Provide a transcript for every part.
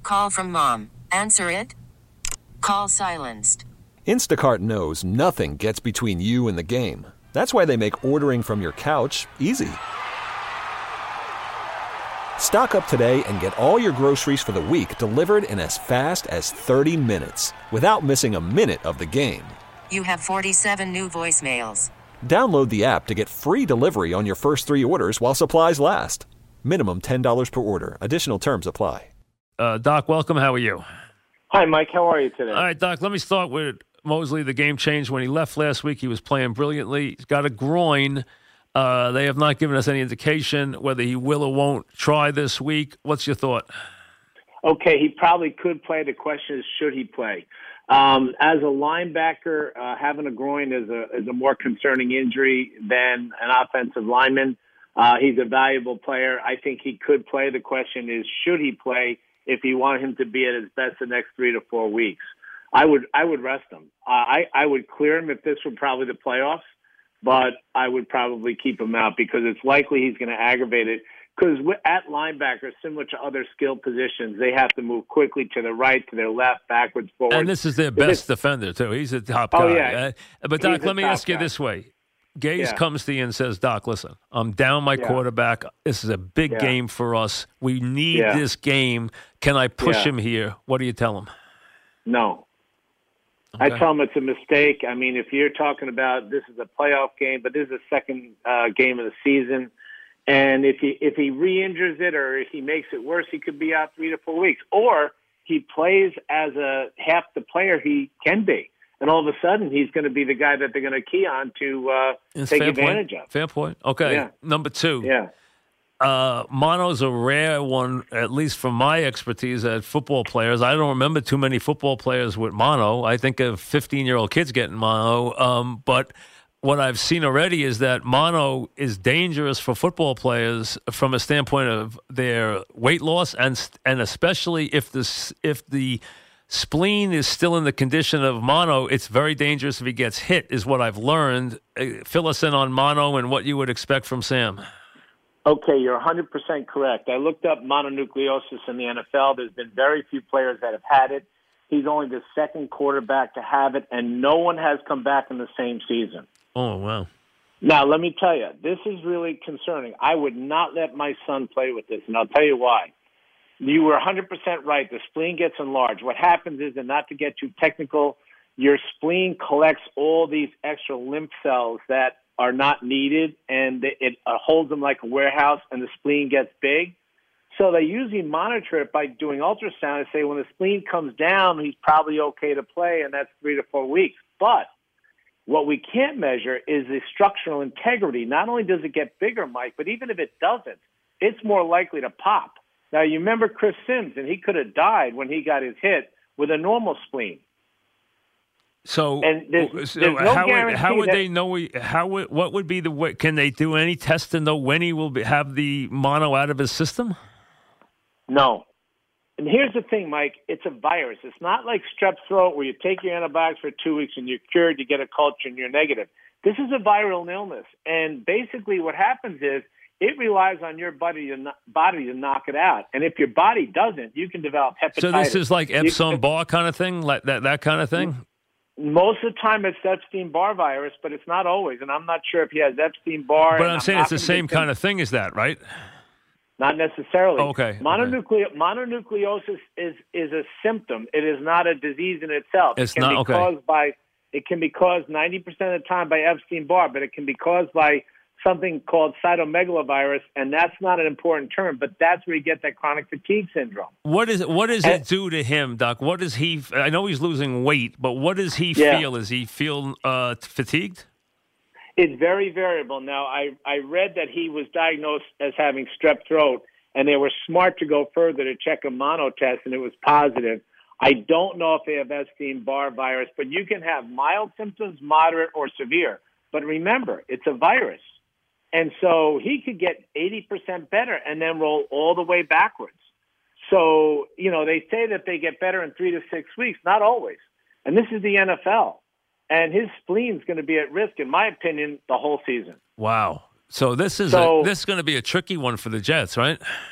Call from mom. Answer it. Call silenced. Instacart knows nothing gets between you and the game. That's why they make ordering from your couch easy. Stock up today and get all your groceries for the week delivered in as fast as 30 minutes without missing a minute of the game. You have 47 new voicemails. Download the app to get free delivery on your first 3 orders while supplies last. Minimum $10 per order. Additional terms apply. Doc, welcome. How are you? Hi, Mike. How are you today? All right, Doc, let me start with Mosley. The game changed when he left last week. He was playing brilliantly. He's got a groin. They have not given us any indication whether he will or won't try this week. What's your thought? Okay, he probably could play. The question is, should he play? As a linebacker, having a groin is a more concerning injury than an offensive lineman. He's a valuable player. I think he could play. The question is, should he play if you want him to be at his best the next 3 to 4 weeks? I would rest him. I would clear him if this were probably the playoffs, but I would probably keep him out because it's likely he's going to aggravate it. Because at linebacker, similar to other skilled positions, they have to move quickly to the right, to their left, backwards, forward. And this is their best defender, too. He's a top guy. Oh, yeah. But, Doc, let me ask you this way. Gase comes to you and says, Doc, listen, I'm down my quarterback. This is a big game for us. We need this game. Can I push him here? What do you tell him? No. Okay. I tell him it's a mistake. I mean, if you're talking about this is a playoff game, but this is the second game of the season, and if he re-injures it or if he makes it worse, he could be out 3 to 4 weeks. Or he plays as a half the player he can be. And all of a sudden, he's going to be the guy that they're going to key on to take advantage of. Fair point. Okay. Yeah. Number 2. Yeah. Mono's a rare one, at least from my expertise at football players. I don't remember too many football players with mono. I think of 15-year-old kids getting mono. But what I've seen already is that mono is dangerous for football players from a standpoint of their weight loss and especially if the spleen is still in the condition of mono, it's very dangerous if he gets hit, is what I've learned. Fill us in on mono and what you would expect from Sam. Okay, you're 100% correct. I looked up mononucleosis in the NFL. There's been very few players that have had it. He's only the second quarterback to have it, and no one has come back in the same season. Oh, wow. Now, let me tell you, this is really concerning. I would not let my son play with this, and I'll tell you why. You were 100% right. The spleen gets enlarged. What happens is, and not to get too technical, your spleen collects all these extra lymph cells that are not needed, and it holds them like a warehouse, and the spleen gets big. So they usually monitor it by doing ultrasound and say when the spleen comes down, he's probably okay to play, and that's 3 to 4 weeks. But what we can't measure is the structural integrity. Not only does it get bigger, Mike, but even if it doesn't, it's more likely to pop. Now, you remember Chris Sims, and he could have died when he got his hit with a normal spleen. So, there's no how would they know? What would be the way? Can they do any test to know when he will have the mono out of his system? No. And here's the thing, Mike. It's a virus. It's not like strep throat where you take your antibiotics for 2 weeks and you're cured, you get a culture, and you're negative. This is a viral illness. And basically what happens is it relies on your body to knock it out. And if your body doesn't, you can develop hepatitis. So this is like Epstein-Barr kind of thing, like that kind of thing? Most of the time it's Epstein-Barr virus, but it's not always. And I'm not sure if he has Epstein-Barr. But I'm saying it's the same kind of thing as that, right? Not necessarily. Okay. Mononucleosis is a symptom. It is not a disease in itself. It can be caused 90% of the time by Epstein-Barr, but it can be caused by something called cytomegalovirus, and that's not an important term, but that's where you get that chronic fatigue syndrome. What does it do to him, Doc? What does he? I know he's losing weight, but what does he feel? Does he feel fatigued? It's very variable. Now, I read that he was diagnosed as having strep throat, and they were smart to go further to check a mono test, and it was positive. I don't know if they have Epstein-Barr virus, but you can have mild symptoms, moderate, or severe. But remember, it's a virus. And so he could get 80% better and then roll all the way backwards. So, they say that they get better in 3 to 6 weeks. Not always. And this is the NFL. And his spleen's going to be at risk, in my opinion, the whole season. Wow. So this is going to be a tricky one for the Jets, right?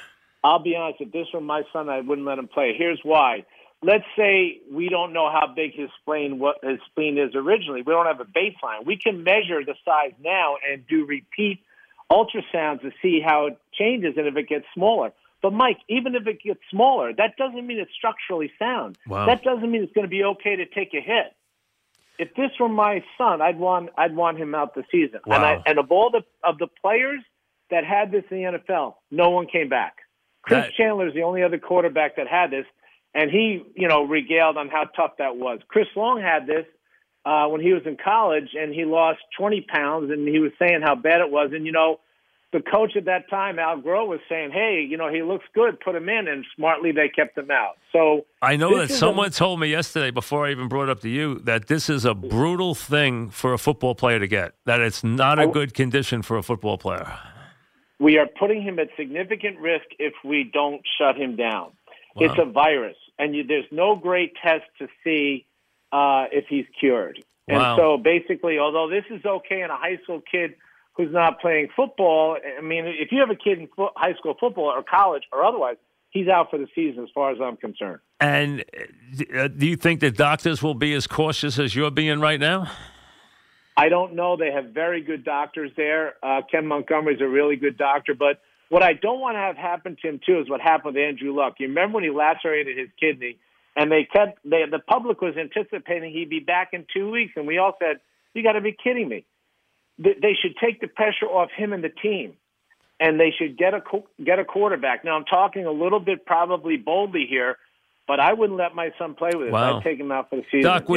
I'll be honest, if this were my son, I wouldn't let him play. Here's why. Let's say we don't know how big his spleen is originally. We don't have a baseline. We can measure the size now and do repeat ultrasounds to see how it changes and if it gets smaller. But, Mike, even if it gets smaller, that doesn't mean it's structurally sound. Wow. That doesn't mean it's going to be okay to take a hit. If this were my son, I'd want him out the season. Wow. And of all the players that had this in the NFL, no one came back. Chris Chandler is the only other quarterback that had this, and he, regaled on how tough that was. Chris Long had this when he was in college, and he lost 20 pounds, and he was saying how bad it was. And, the coach at that time, Al Groh, was saying, hey, he looks good, put him in, and smartly they kept him out. So I know that someone told me yesterday, before I even brought it up to you, that this is a brutal thing for a football player to get, that it's not a good condition for a football player. We are putting him at significant risk if we don't shut him down. Wow. It's a virus, and there's no great test to see if he's cured. Wow. And so basically, although this is okay in a high school kid who's not playing football, I mean, if you have a kid in high school football or college or otherwise, he's out for the season as far as I'm concerned. And do you think that doctors will be as cautious as you're being right now? I don't know. They have very good doctors there. Ken Montgomery's a really good doctor. But what I don't want to have happen to him, too, is what happened with Andrew Luck. You remember when he lacerated his kidney, and the public was anticipating he'd be back in 2 weeks, and we all said, you got to be kidding me. They should take the pressure off him and the team, and they should get a quarterback. Now, I'm talking a little bit probably boldly here, but I wouldn't let my son play with it. Wow. I'd take him out for the season. Doc,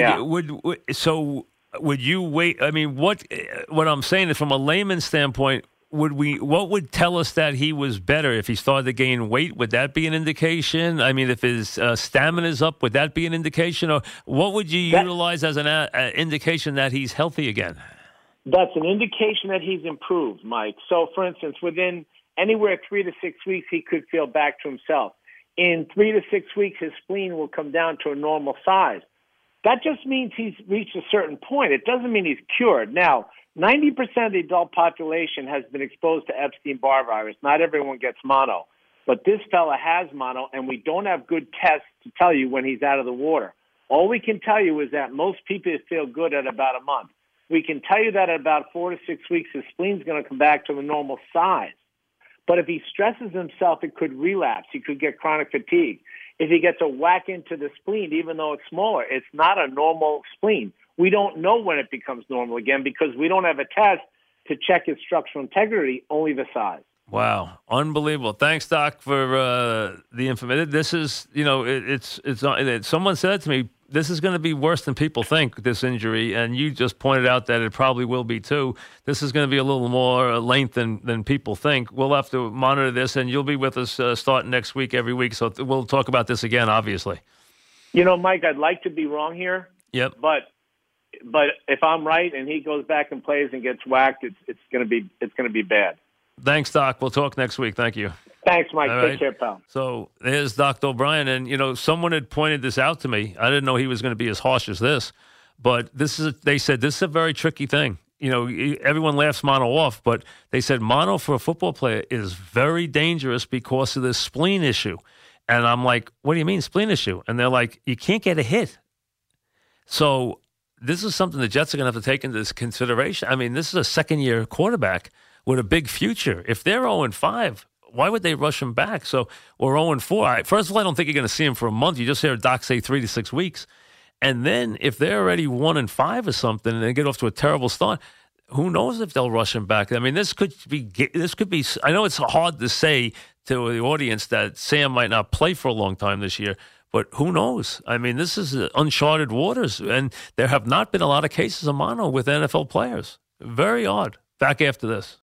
would you wait? I mean, what I'm saying is, from a layman's standpoint, what would tell us that he was better if he started to gain weight? Would that be an indication? I mean, if his stamina is up, would that be an indication? Or what would you utilize as an indication that he's healthy again? That's an indication that he's improved, Mike. So, for instance, within anywhere 3 to 6 weeks, he could feel back to himself. In 3 to 6 weeks, his spleen will come down to a normal size. That just means he's reached a certain point. It doesn't mean he's cured. Now, 90% of the adult population has been exposed to Epstein-Barr virus. Not everyone gets mono. But this fella has mono, and we don't have good tests to tell you when he's out of the water. All we can tell you is that most people feel good at about a month. We can tell you that at about 4 to 6 weeks, his spleen's going to come back to the normal size. But if he stresses himself, it could relapse. He could get chronic fatigue. If he gets a whack into the spleen, even though it's smaller, it's not a normal spleen. We don't know when it becomes normal again because we don't have a test to check its structural integrity, only the size. Wow, unbelievable! Thanks, Doc, for the information. This is, someone said to me, this is going to be worse than people think, this injury, and you just pointed out that it probably will be too. This is going to be a little more length than people think. We'll have to monitor this, and you'll be with us starting next week, every week, so we'll talk about this again, obviously. Mike, I'd like to be wrong here. Yep. But if I'm right and he goes back and plays and gets whacked, it's going to be bad. Thanks, Doc. We'll talk next week. Thank you. Thanks, Mike. All Take right. care, pal. So there's Dr. O'Brien. And, someone had pointed this out to me. I didn't know he was going to be as harsh as this. But they said this is a very tricky thing. Everyone laughs mono off, but they said mono for a football player is very dangerous because of this spleen issue. And I'm like, what do you mean spleen issue? And they're like, you can't get a hit. So this is something the Jets are going to have to take into consideration. I mean, this is a second-year quarterback with a big future. If they're 0-5, why would they rush him back? So we're 0-4. First of all, I don't think you're going to see him for a month. You just hear Doc say 3 to 6 weeks. And then if they're already 1-5 or something and they get off to a terrible start, who knows if they'll rush him back? I mean, this could be. I know it's hard to say to the audience that Sam might not play for a long time this year, but who knows? I mean, this is uncharted waters, and there have not been a lot of cases of mono with NFL players. Very odd. Back after this.